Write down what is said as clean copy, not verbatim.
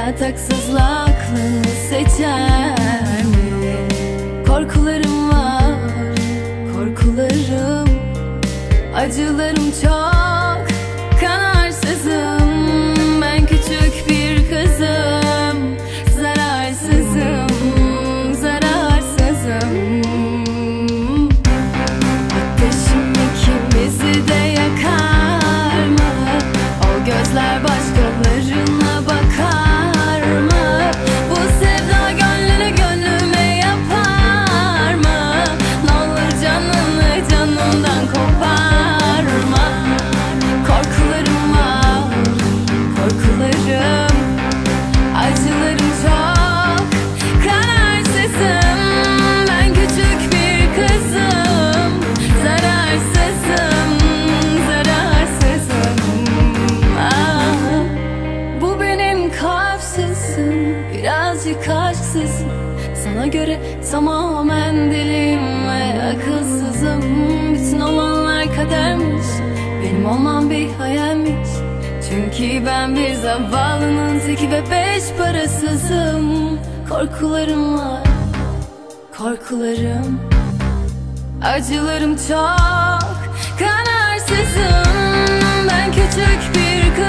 Hayat haksızlığa aklını seçer mi? Korkularım var, korkularım. Acılarım çok, kanarsızım. Ben küçük bir kızım, zararsızım, zararsızım. Ateşim ikimizi de yakar mı? O gözler başkalarına bakar mı? Bu sevda gönlünü gönlüme yapar mı? Ne olur canını canımdan koparma. Korkularım var, korkularım. Acılarım çok, kararsızım. Ben küçük bir kızım, zararsızım, zararsızım. Ah, bu benim kalpsizim, birazcık aşksızım. Sana göre tamamen deliyim ve akılsızım. Bütün olanlar kadermiş, benim olmam bir hayalmiş. Çünkü ben bir zavallının teki ve beş parasızım. Korkularım var, korkularım. Acılarım çok, kanarsızım. Ben küçük bir kızım.